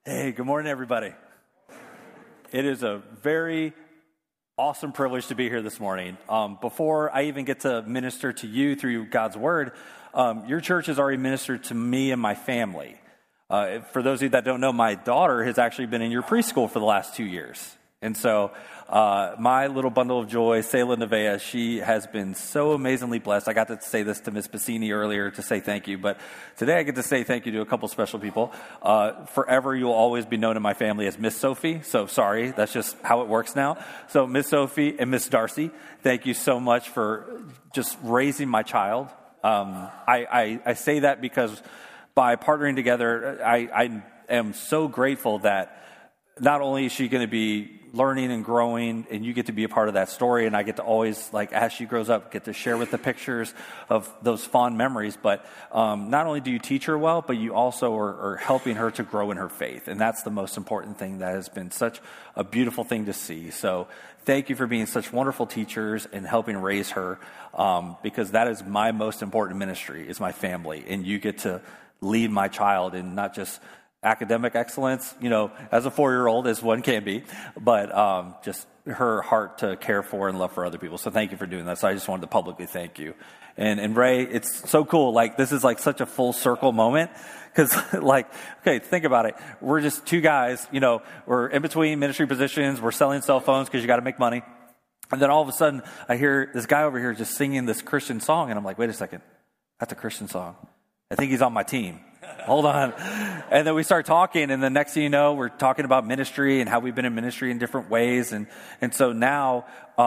Hey, good morning, everybody. It is a very awesome privilege to be here this morning. Before I even get to minister to you through God's Word, your church has already ministered to me and my family. For those of you that don't know, my daughter has actually been in your preschool for the last 2 years. And so my little bundle of joy, Selah Nevaeh, she has been so amazingly blessed. I got to say this to Miss Bassini earlier to say thank you, but today I get to say thank you to a couple special people. Forever, you'll always be known in my family as Miss Sophie, so sorry, that's just how it works now. So Miss Sophie and Miss Darcy, thank you so much for just raising my child. I say that because by partnering together, I am so grateful that not only is she going to be learning and growing, and you get to be a part of that story, and I get to always, as she grows up, get to share with the pictures of those fond memories, but not only do you teach her well, but you also are helping her to grow in her faith, and that's the most important thing. That has been such a beautiful thing to see. So thank you for being such wonderful teachers and helping raise her, because that is my most important ministry, is my family, and you get to lead my child in not just academic excellence, as a 4-year-old, as one can be, but just her heart to care for and love for other people. So thank you for doing that. So I just wanted to publicly thank you. And Ray, it's so cool. This is such a full circle moment, because okay, think about it. We're just two guys, we're in between ministry positions. We're selling cell phones because you got to make money. And then all of a sudden I hear this guy over here just singing this Christian song. And I'm like, wait a second, that's a Christian song. I think he's on my team. Hold on. And then we start talking, and the next thing you know, we're talking about ministry and how we've been in ministry in different ways. And so now,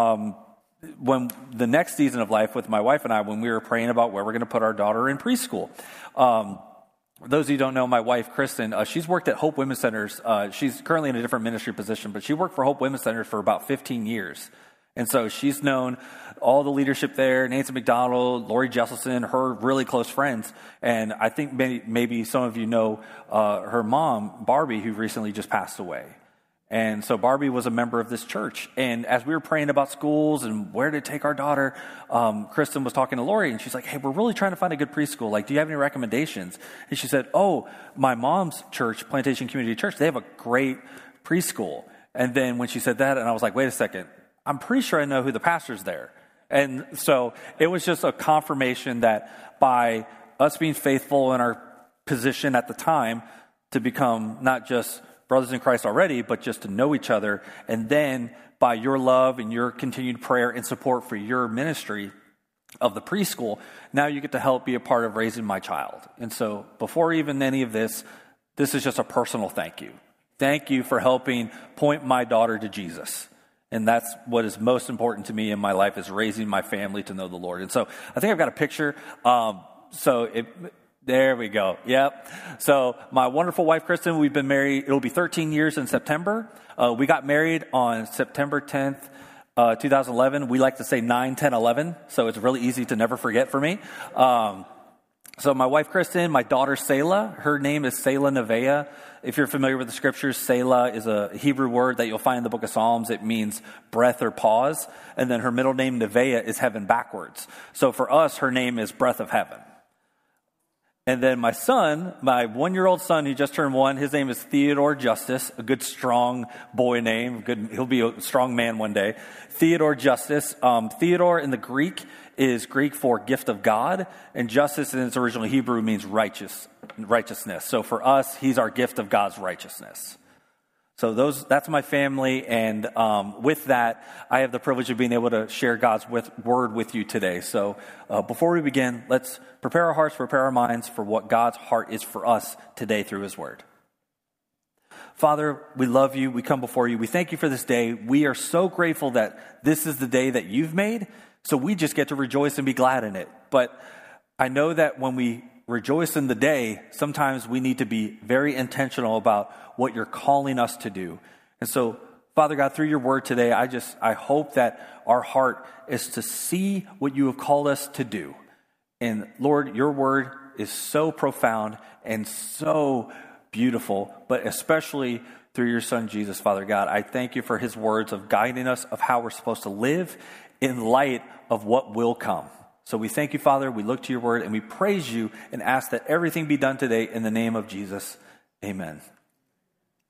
when the next season of life with my wife and I, when we were praying about where we're going to put our daughter in preschool, those of you who don't know, my wife, Kristen, she's worked at Hope Women's Centers. She's currently in a different ministry position, but she worked for Hope Women's Centers for about 15 years. And so she's known all the leadership there, Nancy McDonald, Lori Jesselson, her really close friends. And I think maybe some of you know her mom, Barbie, who recently just passed away. And so Barbie was a member of this church. And as we were praying about schools and where to take our daughter, Kristen was talking to Lori, and she's like, hey, we're really trying to find a good preschool. Do you have any recommendations? And she said, oh, my mom's church, Plantation Community Church, they have a great preschool. And then when she said that, and I was like, wait a second, I'm pretty sure I know who the pastor's there. And so it was just a confirmation that by us being faithful in our position at the time to become not just brothers in Christ already, but just to know each other, and then by your love and your continued prayer and support for your ministry of the preschool, now you get to help be a part of raising my child. And so before even any of this is just a personal thank you. Thank you for helping point my daughter to Jesus. And that's what is most important to me in my life, is raising my family to know the Lord. And so I think I've got a picture. There we go. Yep. So my wonderful wife, Kristen, we've been married. It'll be 13 years in September. We got married on September 10th, 2011. We like to say 9, 10, 11. So it's really easy to never forget for me. So my wife, Kristen, my daughter, Selah, her name is Selah Nevaeh. If you're familiar with the scriptures, Selah is a Hebrew word that you'll find in the book of Psalms. It means breath or pause. And then her middle name, Nevaeh, is heaven backwards. So for us, her name is breath of heaven. And then my son, my 1-year-old son who just turned 1, his name is Theodore Justice, a good strong boy name. He'll be a strong man one day. Theodore Justice. Theodore in the Greek is Greek for gift of God, and justice in its original Hebrew means righteousness. So for us, he's our gift of God's righteousness. So that's my family, and with that, I have the privilege of being able to share God's word with you today. So before we begin, let's prepare our hearts, prepare our minds for what God's heart is for us today through his word. Father, we love you. We come before you. We thank you for this day. We are so grateful that this is the day that you've made, so we just get to rejoice and be glad in it. But I know that when we rejoice in the day, sometimes we need to be very intentional about what you're calling us to do. And so, Father God, through your word today, I hope that our heart is to see what you have called us to do. And Lord, your word is so profound and so beautiful, but especially through your son, Jesus, Father God. I thank you for his words of guiding us of how we're supposed to live in light of what will come. So we thank you, Father. We look to your word and we praise you and ask that everything be done today in the name of Jesus. Amen.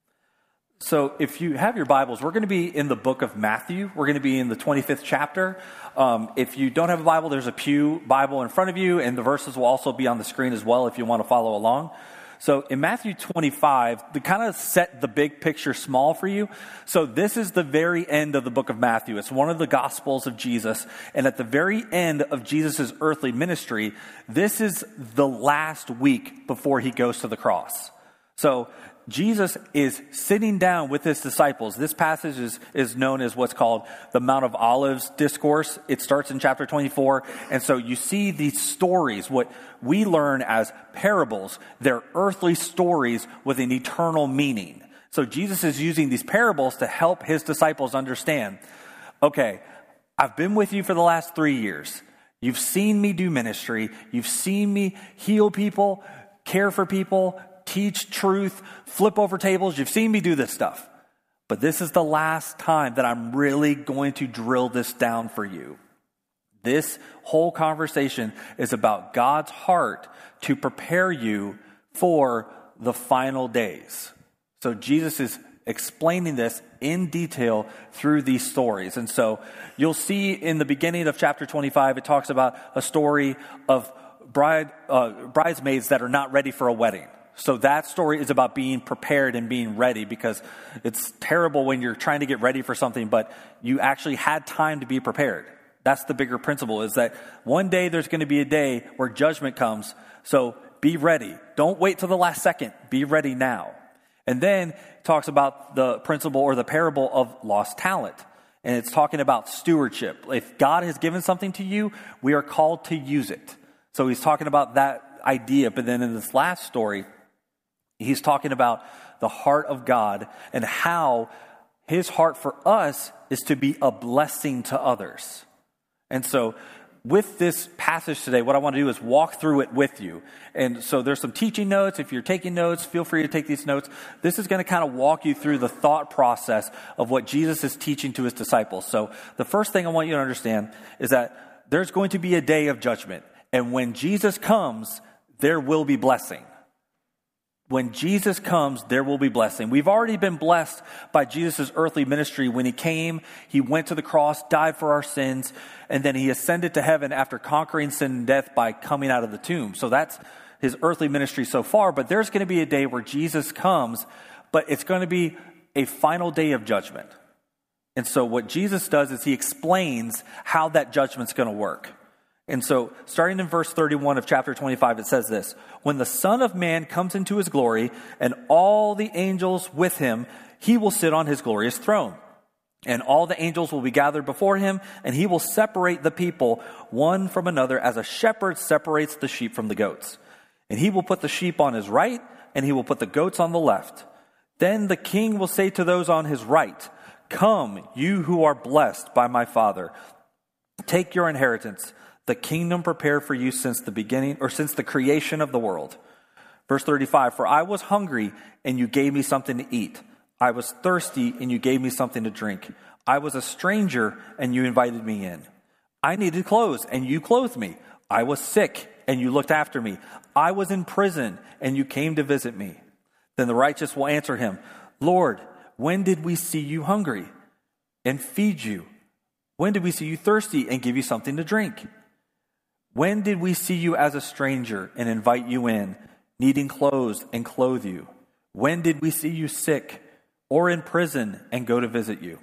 So if you have your Bibles, we're going to be in the book of Matthew. We're going to be in the 25th chapter. If you don't have a Bible, there's a pew Bible in front of you, and the verses will also be on the screen as well if you want to follow along. So in Matthew 25, to kind of set the big picture small for you, so this is the very end of the book of Matthew. It's one of the Gospels of Jesus, and at the very end of Jesus' earthly ministry, this is the last week before he goes to the cross. So Jesus is sitting down with his disciples. This passage is known as what's called the Mount of Olives discourse. It starts in chapter 24. And so you see these stories, what we learn as parables. They're earthly stories with an eternal meaning. So Jesus is using these parables to help his disciples understand, okay, I've been with you for the last 3 years. You've seen me do ministry. You've seen me heal people, care for people, teach truth, flip over tables. You've seen me do this stuff. But this is the last time that I'm really going to drill this down for you. This whole conversation is about God's heart to prepare you for the final days. So Jesus is explaining this in detail through these stories. And so you'll see in the beginning of chapter 25, it talks about a story of bridesmaids that are not ready for a wedding. So that story is about being prepared and being ready, because it's terrible when you're trying to get ready for something, but you actually had time to be prepared. That's the bigger principle, is that one day there's going to be a day where judgment comes. So be ready. Don't wait till the last second. Be ready now. And then it talks about the principle or the parable of lost talent. And it's talking about stewardship. If God has given something to you, we are called to use it. So he's talking about that idea. But then in this last story, he's talking about the heart of God and how his heart for us is to be a blessing to others. And so with this passage today, what I want to do is walk through it with you. And so there's some teaching notes. If you're taking notes, feel free to take these notes. This is going to kind of walk you through the thought process of what Jesus is teaching to his disciples. So the first thing I want you to understand is that there's going to be a day of judgment. And when Jesus comes, there will be blessing. When Jesus comes, there will be blessing. We've already been blessed by Jesus' earthly ministry. When he came, he went to the cross, died for our sins, and then he ascended to heaven after conquering sin and death by coming out of the tomb. So that's his earthly ministry so far. But there's going to be a day where Jesus comes, but it's going to be a final day of judgment. And so what Jesus does is he explains how that judgment's going to work. And so, starting in verse 31 of chapter 25, it says this: when the Son of Man comes into his glory, and all the angels with him, he will sit on his glorious throne. And all the angels will be gathered before him, and he will separate the people one from another, as a shepherd separates the sheep from the goats. And he will put the sheep on his right, and he will put the goats on the left. Then the king will say to those on his right, "Come, you who are blessed by my Father, take your inheritance, the kingdom prepared for you since the beginning, or since the creation of the world." Verse 35, "For I was hungry, and you gave me something to eat. I was thirsty, and you gave me something to drink. I was a stranger, and you invited me in. I needed clothes, and you clothed me. I was sick, and you looked after me. I was in prison, and you came to visit me." Then the righteous will answer him, "Lord, when did we see you hungry and feed you? When did we see you thirsty and give you something to drink? When did we see you as a stranger and invite you in, needing clothes and clothe you? When did we see you sick or in prison and go to visit you?"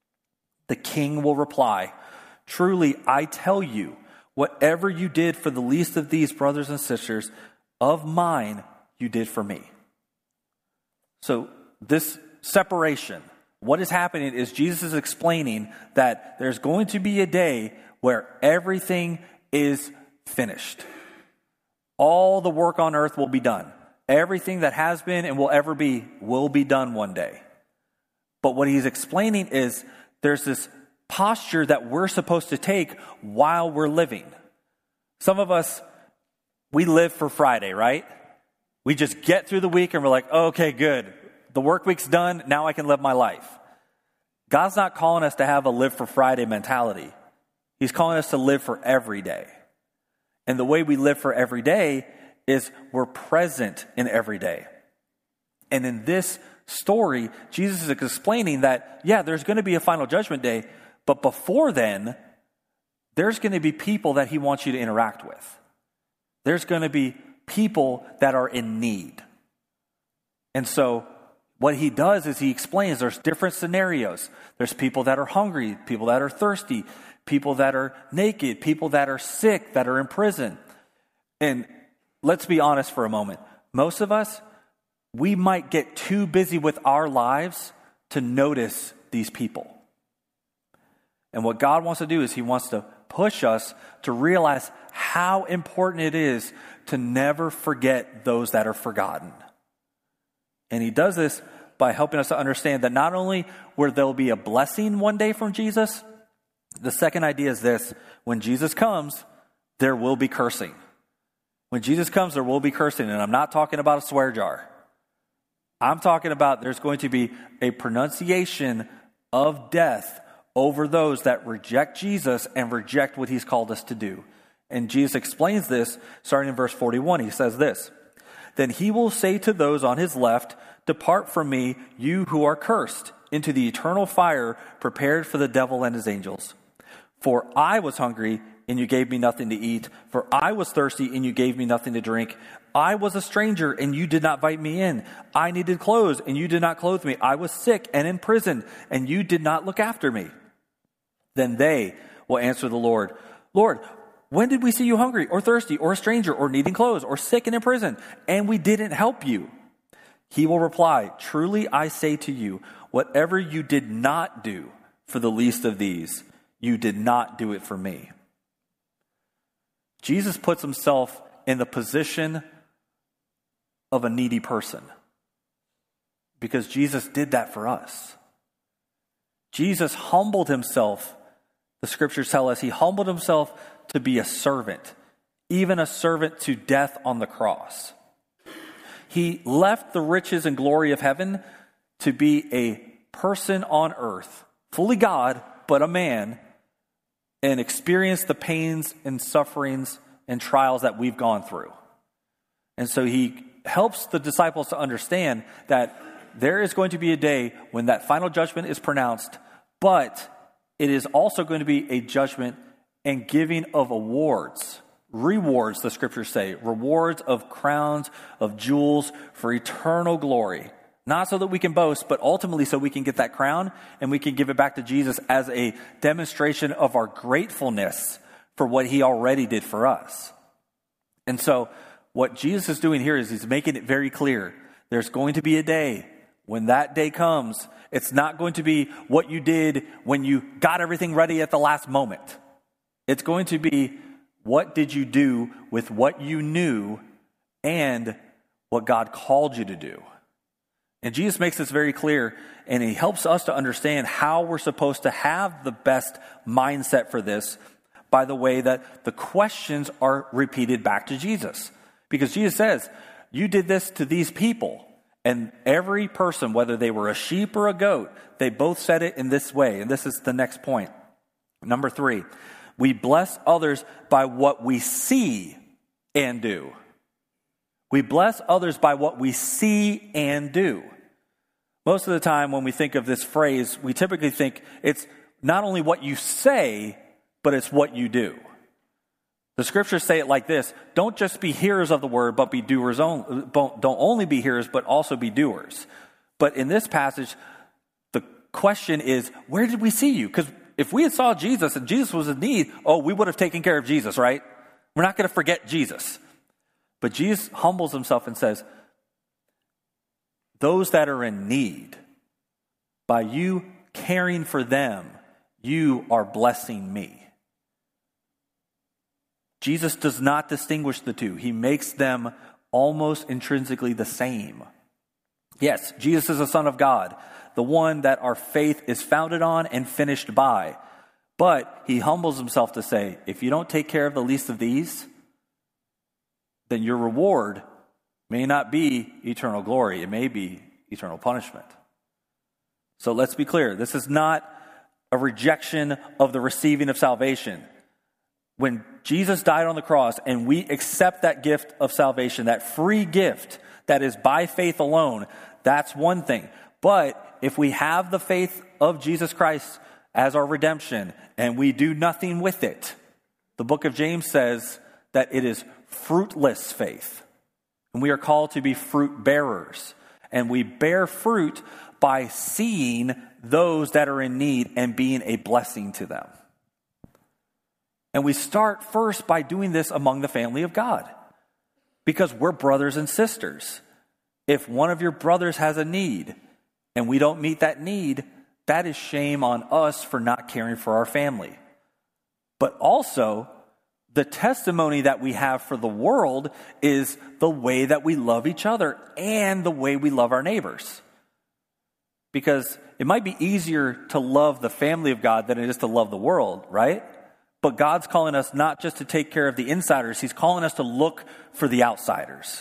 The king will reply, "Truly, I tell you, whatever you did for the least of these brothers and sisters of mine, you did for me." So this separation, what is happening is Jesus is explaining that there's going to be a day where everything is finished. All the work on earth will be done. Everything that has been and will ever be will be done one day. But what he's explaining is there's this posture that we're supposed to take while we're living. Some of us, we live for Friday, right? We just get through the week and we're like, okay, good. The work week's done. Now I can live my life. God's not calling us to have a live for Friday mentality. He's calling us to live for every day. And the way we live for every day is we're present in every day. And in this story, Jesus is explaining that, yeah, there's going to be a final judgment day, but before then, there's going to be people that he wants you to interact with. There's going to be people that are in need. And so what he does is he explains there's different scenarios. There's people that are hungry, people that are thirsty, people that are naked, people that are sick, that are in prison. And let's be honest for a moment. Most of us, we might get too busy with our lives to notice these people. And what God wants to do is he wants to push us to realize how important it is to never forget those that are forgotten. And he does this by helping us to understand that not only will there be a blessing one day from Jesus, the second idea is this: when Jesus comes, there will be cursing. When Jesus comes, there will be cursing. And I'm not talking about a swear jar. I'm talking about there's going to be a pronunciation of death over those that reject Jesus and reject what he's called us to do. And Jesus explains this starting in verse 41. He says this: "Then he will say to those on his left, 'Depart from me, you who are cursed, into the eternal fire prepared for the devil and his angels. For I was hungry, and you gave me nothing to eat. For I was thirsty, and you gave me nothing to drink. I was a stranger, and you did not invite me in. I needed clothes, and you did not clothe me. I was sick and in prison, and you did not look after me.' Then they will answer the Lord, 'Lord, when did we see you hungry or thirsty or a stranger or needing clothes or sick and in prison, and we didn't help you?' He will reply, 'Truly I say to you, whatever you did not do for the least of these, you did not do it for me.'" Jesus puts himself in the position of a needy person because Jesus did that for us. Jesus humbled himself. The scriptures tell us he humbled himself to be a servant, even a servant to death on the cross. He left the riches and glory of heaven to be a person on earth, fully God, but a man, and experience the pains and sufferings and trials that we've gone through. And so he helps the disciples to understand that there is going to be a day when that final judgment is pronounced, but it is also going to be a judgment and giving of awards, rewards, the scriptures say, rewards of crowns, of jewels for eternal glory. Not so that we can boast, but ultimately so we can get that crown and we can give it back to Jesus as a demonstration of our gratefulness for what he already did for us. And so what Jesus is doing here is he's making it very clear. There's going to be a day. When that day comes, it's not going to be what you did when you got everything ready at the last moment. It's going to be, what did you do with what you knew and what God called you to do? And Jesus makes this very clear, and he helps us to understand how we're supposed to have the best mindset for this by the way that the questions are repeated back to Jesus. Because Jesus says, you did this to these people. And every person, whether they were a sheep or a goat, they both said it in this way. And this is the next point. Number 3, we bless others by what we see and do. We bless others by what we see and do. Most of the time when we think of this phrase, we typically think it's not only what you say, but it's what you do. The scriptures say it like this: don't just be hearers of the word, but be doers only. Don't only be hearers, but also be doers. But in this passage, the question is, where did we see you? Because if we had saw Jesus and Jesus was in need, we would have taken care of Jesus, right? We're not going to forget Jesus. But Jesus humbles himself and says, those that are in need, by you caring for them, you are blessing me. Jesus does not distinguish the two. He makes them almost intrinsically the same. Yes, Jesus is the Son of God, the one that our faith is founded on and finished by. But he humbles himself to say, if you don't take care of the least of these, then your reward may not be eternal glory. It may be eternal punishment. So let's be clear. This is not a rejection of the receiving of salvation. When Jesus died on the cross and we accept that gift of salvation, that free gift that is by faith alone, That's one thing. But if we have the faith of Jesus Christ as our redemption and we do nothing with it, the book of James says that it is fruitless faith. And we are called to be fruit bearers. And we bear fruit by seeing those that are in need and being a blessing to them. And we start first by doing this among the family of God, because we're brothers and sisters. If one of your brothers has a need and we don't meet that need, that is shame on us for not caring for our family. But also, the testimony that we have for the world is the way that we love each other and the way we love our neighbors. Because it might be easier to love the family of God than it is to love the world, right? But God's calling us not just to take care of the insiders, He's calling us to look for the outsiders.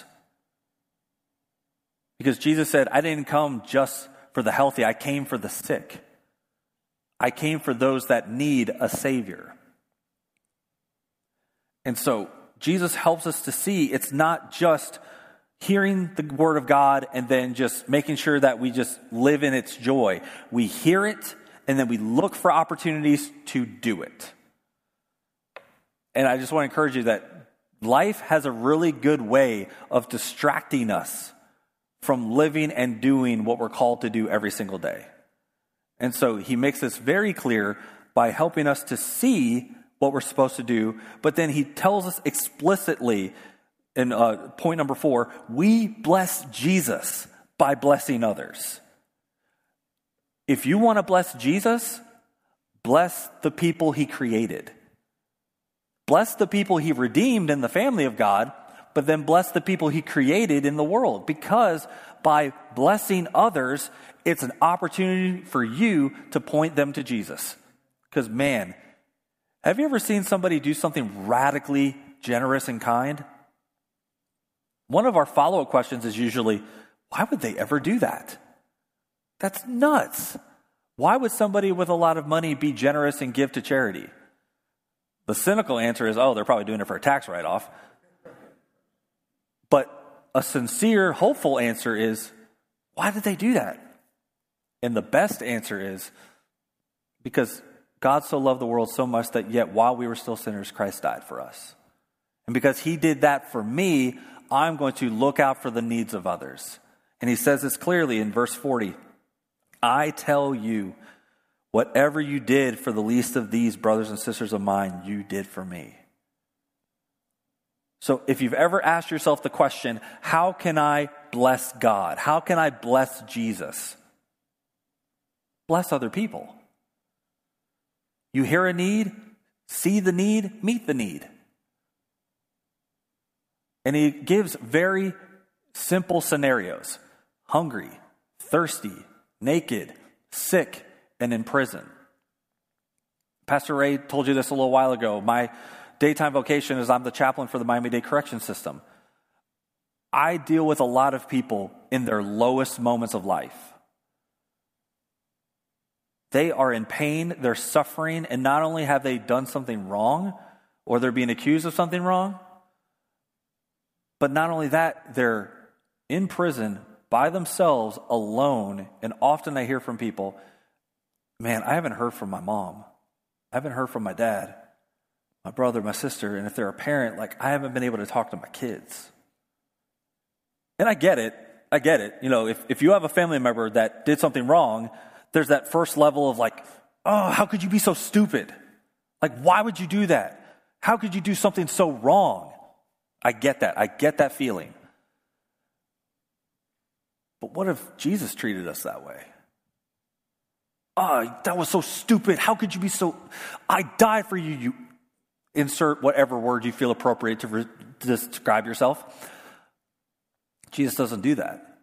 Because Jesus said, I didn't come just for the healthy, I came for the sick. I came for those that need a Savior. And so Jesus helps us to see it's not just hearing the word of God and then just making sure that we just live in its joy. We hear it and then we look for opportunities to do it. And I just want to encourage you that life has a really good way of distracting us from living and doing what we're called to do every single day. And so he makes this very clear by helping us to see what we're supposed to do, but then he tells us explicitly in point number 4, we bless Jesus by blessing others. If you want to bless Jesus, bless the people he created. Bless the people he redeemed in the family of God, but then bless the people he created in the world, because by blessing others, it's an opportunity for you to point them to Jesus. Because man, have you ever seen somebody do something radically generous and kind? One of our follow-up questions is usually, why would they ever do that? That's nuts. Why would somebody with a lot of money be generous and give to charity? The cynical answer is, oh, they're probably doing it for a tax write-off. But a sincere, hopeful answer is, why did they do that? And the best answer is, because God so loved the world so much that yet while we were still sinners, Christ died for us. And because he did that for me, I'm going to look out for the needs of others. And he says this clearly in verse 40. I tell you, whatever you did for the least of these brothers and sisters of mine, you did for me. So if you've ever asked yourself the question, how can I bless God? How can I bless Jesus? Bless other people. You hear a need, see the need, meet the need. And he gives very simple scenarios. Hungry, thirsty, naked, sick, and in prison. Pastor Ray told you this a little while ago. My daytime vocation is I'm the chaplain for the Miami-Dade Correction System. I deal with a lot of people in their lowest moments of life. They are in pain, they're suffering, and not only have they done something wrong, or they're being accused of something wrong, but not only that, they're in prison by themselves, alone, and often I hear from people, man, I haven't heard from my mom. I haven't heard from my dad, my brother, my sister, and if they're a parent, like I haven't been able to talk to my kids. And I get it. You know, if you have a family member that did something wrong, there's that first level of like, oh, how could you be so stupid? Like, why would you do that? How could you do something so wrong? I get that. I get that feeling. But what if Jesus treated us that way? Oh, that was so stupid. How could you be so... I died for you. You insert whatever word you feel appropriate to describe yourself. Jesus doesn't do that.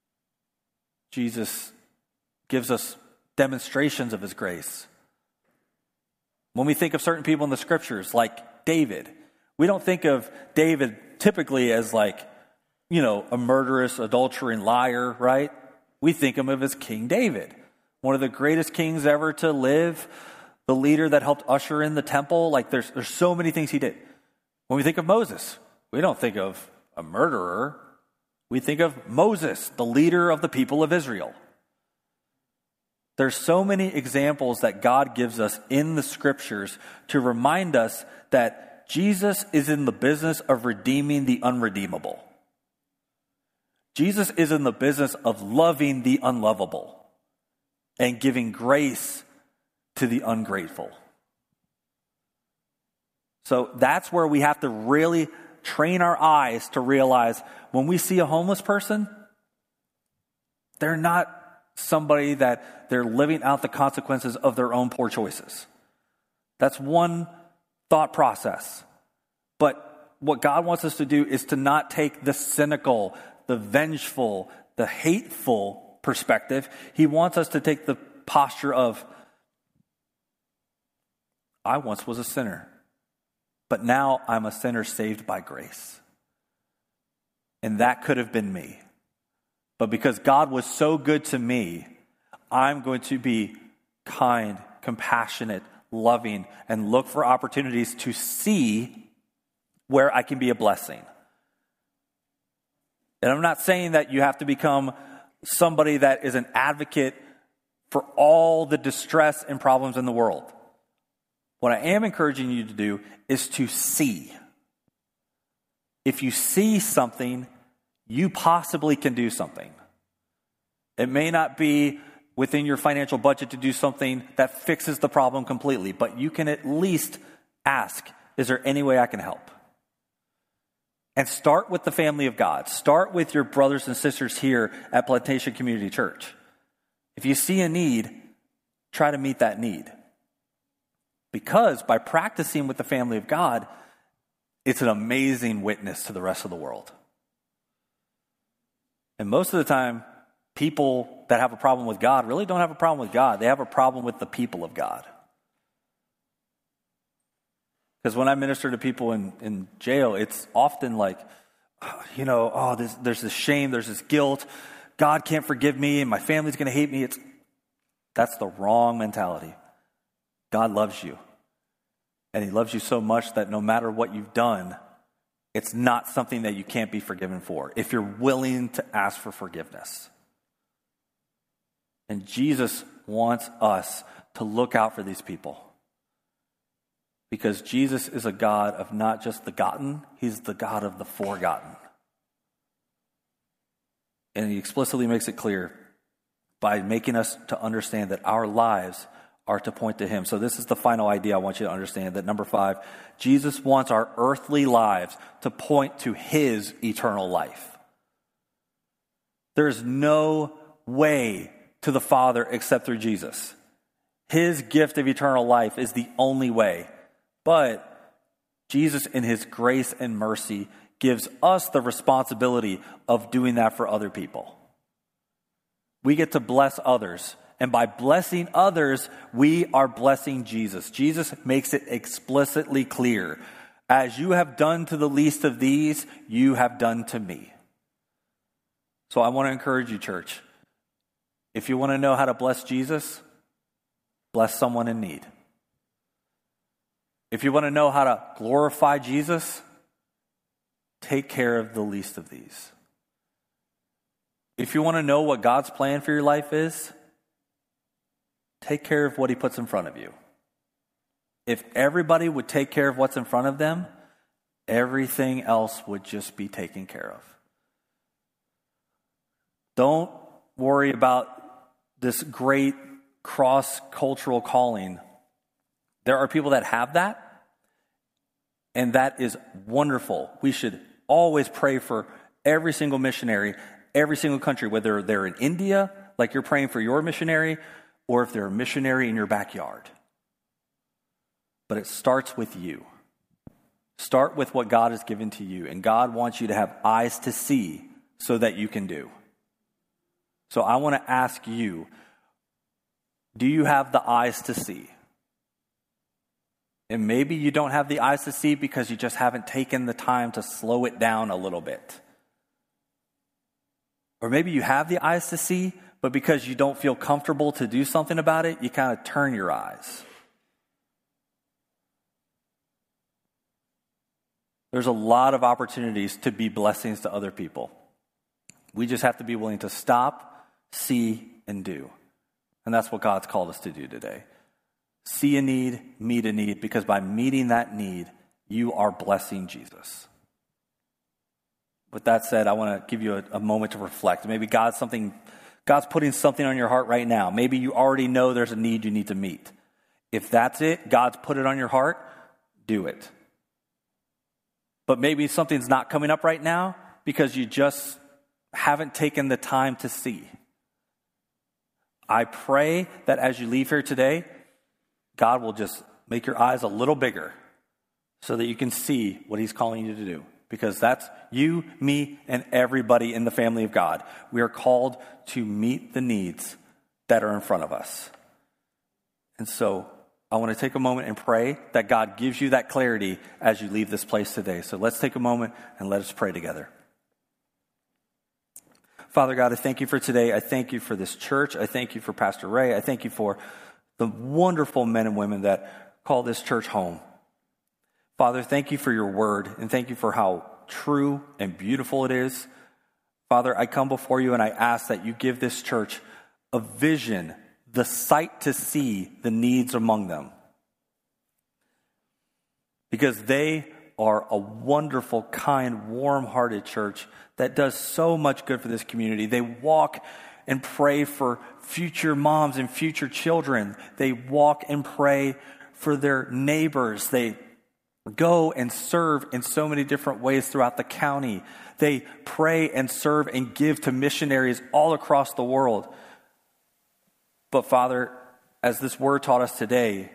Jesus gives us demonstrations of his grace. When we think of certain people in the scriptures, like David, we don't think of David typically as like, you know, a murderous, adulterous liar, right? We think of him as King David, one of the greatest kings ever to live, the leader that helped usher in the temple. Like there's so many things he did. When we think of Moses, we don't think of a murderer. We think of Moses, the leader of the people of Israel. There's so many examples that God gives us in the scriptures to remind us that Jesus is in the business of redeeming the unredeemable. Jesus is in the business of loving the unlovable and giving grace to the ungrateful. So that's where we have to really train our eyes to realize when we see a homeless person, they're not somebody that they're living out the consequences of their own poor choices. That's one thought process. But what God wants us to do is to not take the cynical, the vengeful, the hateful perspective. He wants us to take the posture of, I once was a sinner, but now I'm a sinner saved by grace. And that could have been me. But because God was so good to me, I'm going to be kind, compassionate, loving, and look for opportunities to see where I can be a blessing. And I'm not saying that you have to become somebody that is an advocate for all the distress and problems in the world. What I am encouraging you to do is to see. If you see something, you possibly can do something. It may not be within your financial budget to do something that fixes the problem completely, but you can at least ask, is there any way I can help? And start with the family of God. Start with your brothers and sisters here at Plantation Community Church. If you see a need, try to meet that need. Because by practicing with the family of God, it's an amazing witness to the rest of the world. And most of the time, people that have a problem with God really don't have a problem with God. They have a problem with the people of God. Because when I minister to people in jail, it's often like, there's this shame, there's this guilt. God can't forgive me and my family's going to hate me. That's the wrong mentality. God loves you. And he loves you so much that no matter what you've done, it's not something that you can't be forgiven for if you're willing to ask for forgiveness. And Jesus wants us to look out for these people. Because Jesus is a God of not just the gotten, he's the God of the forgotten. And he explicitly makes it clear by making us to understand that our lives are to point to him. So this is the final idea I want you to understand, that number 5, Jesus wants our earthly lives to point to his eternal life. There's no way to the Father except through Jesus. His gift of eternal life is the only way. But Jesus, in his grace and mercy, gives us the responsibility of doing that for other people. We get to bless others. And by blessing others, we are blessing Jesus. Jesus makes it explicitly clear. As you have done to the least of these, you have done to me. So I want to encourage you, church. If you want to know how to bless Jesus, bless someone in need. If you want to know how to glorify Jesus, take care of the least of these. If you want to know what God's plan for your life is, take care of what he puts in front of you. If everybody would take care of what's in front of them, everything else would just be taken care of. Don't worry about this great cross-cultural calling. There are people that have that, and that is wonderful. We should always pray for every single missionary, every single country, whether they're in India, like you're praying for your missionary, or if they're a missionary in your backyard. But it starts with you. Start with what God has given to you, and God wants you to have eyes to see so that you can do. So I want to ask you, do you have the eyes to see? And maybe you don't have the eyes to see because you just haven't taken the time to slow it down a little bit. Or maybe you have the eyes to see, but because you don't feel comfortable to do something about it, you kind of turn your eyes. There's a lot of opportunities to be blessings to other people. We just have to be willing to stop, see, and do. And that's what God's called us to do today. See a need, meet a need, because by meeting that need, you are blessing Jesus. With that said, I want to give you a moment to reflect. Maybe God's putting something on your heart right now. Maybe you already know there's a need you need to meet. If that's it, God's put it on your heart, do it. But maybe something's not coming up right now because you just haven't taken the time to see. I pray that as you leave here today, God will just make your eyes a little bigger so that you can see what he's calling you to do. Because that's you, me, and everybody in the family of God. We are called to meet the needs that are in front of us. And so I want to take a moment and pray that God gives you that clarity as you leave this place today. So let's take a moment and let us pray together. Father God, I thank you for today. I thank you for this church. I thank you for Pastor Ray. I thank you for the wonderful men and women that call this church home. Father, thank you for your word, and thank you for how true and beautiful it is. Father, I come before you and I ask that you give this church a vision, the sight to see the needs among them. Because they are a wonderful, kind, warm-hearted church that does so much good for this community. They walk and pray for future moms and future children. They walk and pray for their neighbors. They go and serve in so many different ways throughout the county. They pray and serve and give to missionaries all across the world. But Father, as this word taught us today,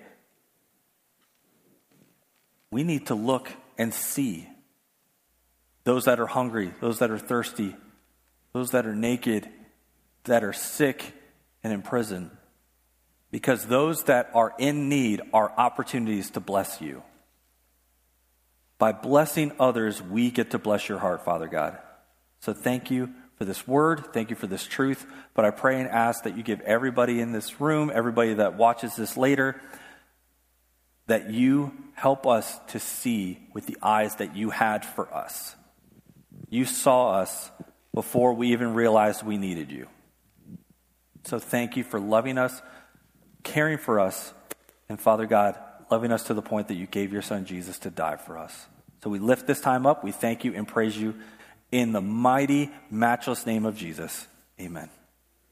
we need to look and see those that are hungry, those that are thirsty, those that are naked, that are sick and in prison. Because those that are in need are opportunities to bless you. By blessing others, we get to bless your heart, Father God. So thank you for this word. Thank you for this truth. But I pray and ask that you give everybody in this room, everybody that watches this later, that you help us to see with the eyes that you had for us. You saw us before we even realized we needed you. So thank you for loving us, caring for us, and Father God, loving us to the point that you gave your son Jesus to die for us. So we lift this time up. We thank you and praise you in the mighty, matchless name of Jesus. Amen.